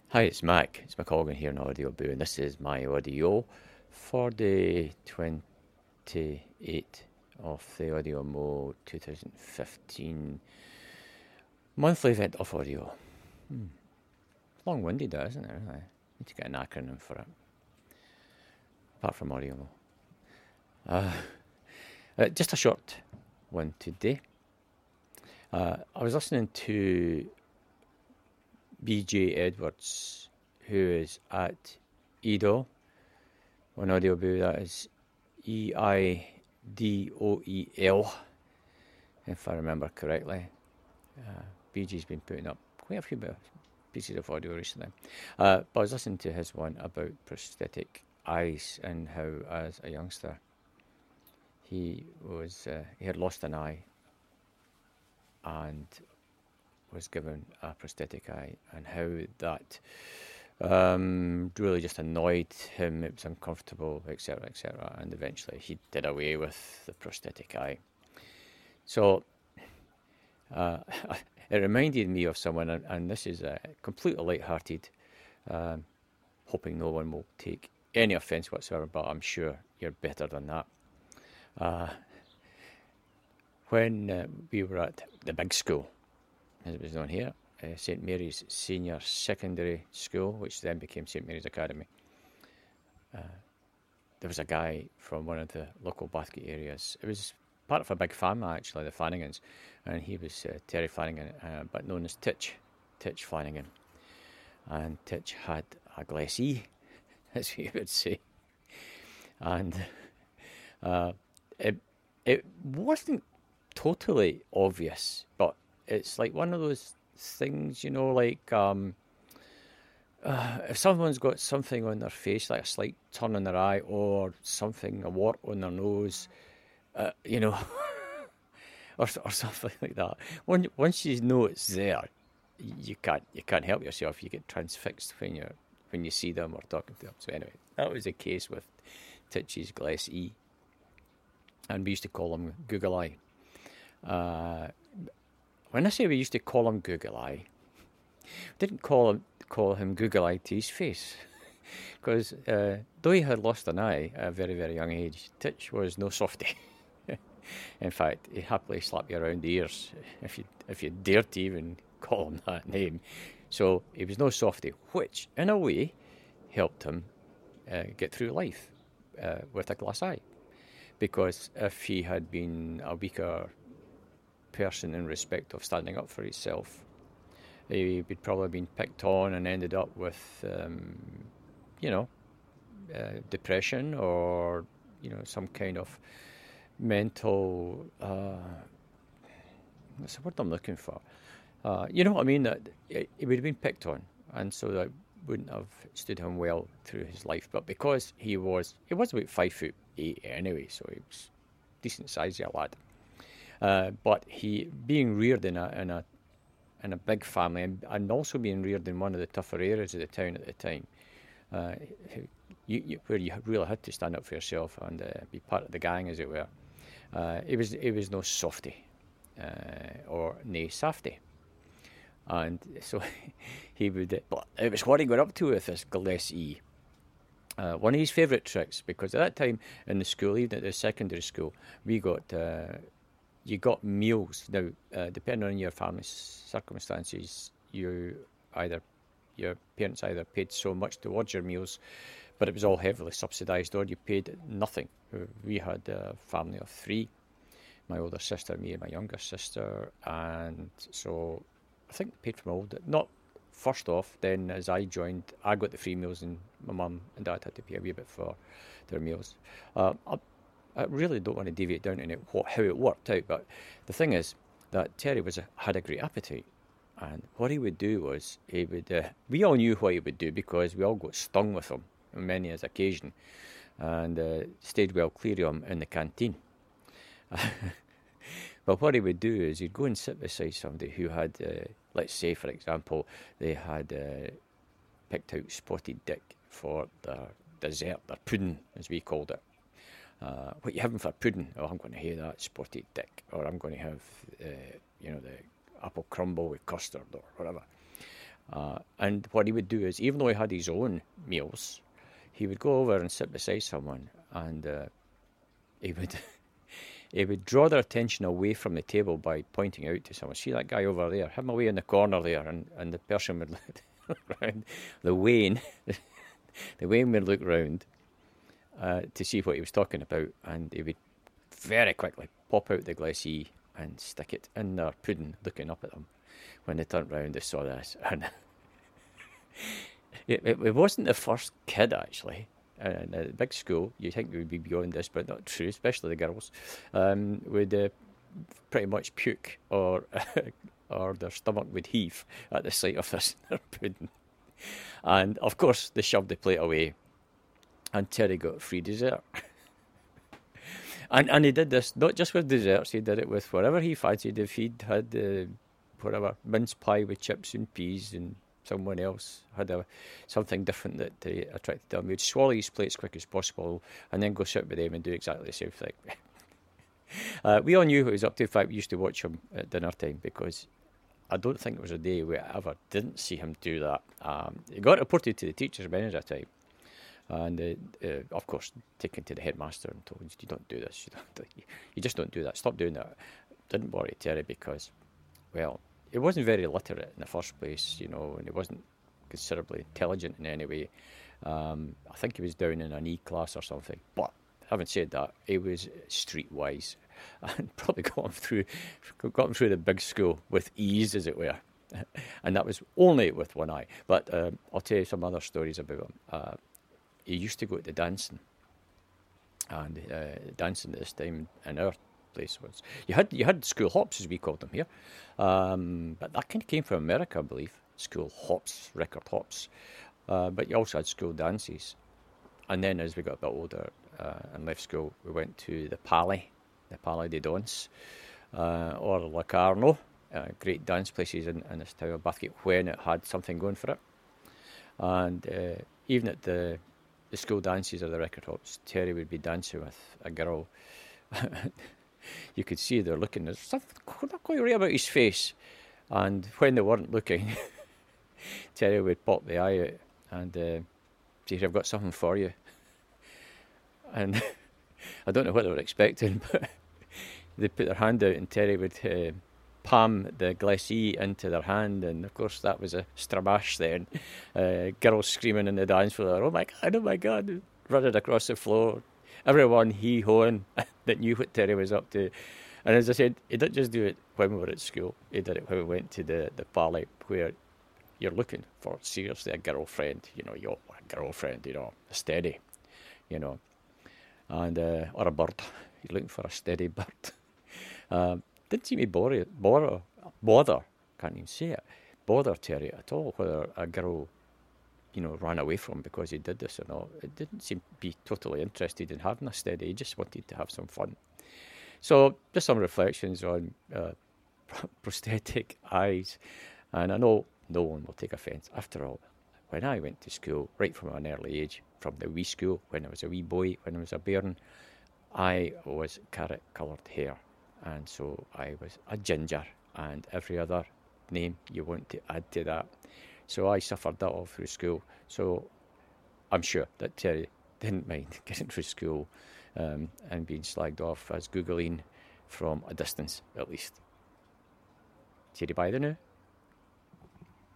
Hi, it's Mac. It's McColgan here in Audio Boo, and this is my audio for the 28th of the Audio Mo 2015 monthly event of audio. Long-winded, that isn't it? Really? Need to get an acronym for it. Apart from Audio Mo. Just a short one today. I was listening to BJ Edwards, who is at Eidol on Audio Boo. That is EIDOEL, if I remember correctly. BJ's been putting up quite a few pieces of audio recently. But I was listening to his one about prosthetic eyes and how, as a youngster, he had lost an eye and was given a prosthetic eye, and how that really just annoyed him. It was uncomfortable, etc., etc., and eventually he did away with the prosthetic eye. So it reminded me of someone, and this is completely light-hearted, hoping no one will take any offence whatsoever, but I'm sure you're better than that. When we were at the big school, as it was known here, St Mary's Senior Secondary School, which then became St Mary's Academy, there was a guy from one of the local Bathgate areas. It was part of a big family, actually, the Flanagans, and he was Terry Flanagan, but known as Titch Flanagan. And Titch had a glacis, as we would say. And it wasn't totally obvious, but it's like one of those things, like if someone's got something on their face, like a slight turn in their eye, or something, a wart on their nose, or something like that. Once you know it's there, you can't help yourself. You get transfixed when you see them or talking to them. So anyway, that was the case with Titch's glacis, and we used to call him Google Eye. When I say we used to call him Google Eye, we didn't call him Google Eye to his face, because though he had lost an eye at a very, very young age, Titch was no softy. In fact, he'd happily slap you around the ears if you dared to even call him that name. So he was no softy, which in a way helped him get through life with a glass eye, because if he had been a weaker person in respect of standing up for himself, he would probably have been picked on and ended up with depression, or some kind of mental what's the word I'm looking for, you know what I mean, that he would have been picked on, and so that wouldn't have stood him well through his life. But because he was about 5'8" anyway, so he was decent size, lad. But he, being reared in a big family, and also being reared in one of the tougher areas of the town at the time, where you really had to stand up for yourself and be part of the gang, as it were. He was no softy, or nay safety, and so he would. But it was what he got up to with this glacis. One of his favourite tricks, because at that time in the school, even at the secondary school, we got. You got meals. Now, depending on your family's circumstances, your parents either paid so much towards your meals, but it was all heavily subsidised, or you paid nothing. We had a family of 3, my older sister, me and my younger sister, and so I think paid from all. Not first off, then as I joined, I got the free meals, and my mum and dad had to pay a wee bit for their meals. I really don't want to deviate down into how it worked out, but the thing is that Terry had a great appetite, and what he would do was we all knew what he would do, because we all got stung with him on many an occasion, and stayed well clear of him in the canteen. But what he would do is he'd go and sit beside somebody who had, let's say for example, they had picked out Spotted Dick for their dessert, their pudding as we called it. What you having for pudding? Oh, I'm going to have that Spotted Dick, or I'm going to have, the apple crumble with custard, or whatever. And what he would do is, even though he had his own meals, he would go over and sit beside someone, and he would he would draw their attention away from the table by pointing out to someone, see that guy over there, him away in the corner there, and the person would look round. The Wayne would look round to see what he was talking about, and he would very quickly pop out the glacis and stick it in their pudding, looking up at them. When they turned round, they saw this, and it wasn't the first kid, actually. In a big school, you think it would be beyond this, but not true, especially the girls, would pretty much puke or or their stomach would heave at the sight of this in their pudding. And, of course, they shoved the plate away, and Terry got free dessert. And he did this not just with desserts, he did it with whatever he fancied. If he'd had whatever, mince pie with chips and peas, and someone else had something different that attracted them, he'd swallow his plate as quick as possible and then go sit with them and do exactly the same thing. We all knew what he was up to. In fact, we used to watch him at dinner time, because I don't think there was a day we ever didn't see him do that. He got reported to the teachers many a time. And, of course, taken to the headmaster and told, you don't do this, you just don't do that, stop doing that. Didn't worry Terry, because, well, he wasn't very literate in the first place, and he wasn't considerably intelligent in any way. I think he was down in an E class or something. But having said that, he was streetwise and probably got him through the big school with ease, as it were. And that was only with one eye. But I'll tell you some other stories about him. He used to go to dancing, and dancing at this time in our place was you had school hops, as we called them here, but that kind of came from America, I believe. School hops, record hops, but you also had school dances. And then as we got a bit older and left school, we went to the Palais de Danse, or Locarno, great dance places in this town of Bathgate when it had something going for it. And even at the school dances or the record hops, Terry would be dancing with a girl. You could see they're looking. There's something not quite right about his face. And when they weren't looking, Terry would pop the eye out and say, I've got something for you. And I don't know what they were expecting, but they'd put their hand out and Terry would palm the glacis into their hand, and of course that was a stramash then. Girls screaming in the dance floor, oh my God, running across the floor. Everyone hee-hawing that knew what Terry was up to. And as I said, he didn't just do it when we were at school, he did it when we went to the Palais, where you're looking for seriously a girlfriend, you're a girlfriend, a steady, and or a bird. You're looking for a steady bird. Didn't seem to bother, can't even say it, bother Terry at all whether a girl, ran away from him because he did this or not. It didn't seem to be totally interested in having a steady. He just wanted to have some fun. So just some reflections on prosthetic eyes. And I know no one will take offence. After all, when I went to school, right from an early age, from the wee school, when I was a wee boy, when I was a bairn, I was carrot-coloured hair. And so I was a ginger, and every other name you want to add to that. So I suffered that all through school. So I'm sure that Terry didn't mind getting through school and being slagged off as Googling from a distance, at least. Terry, bye the now.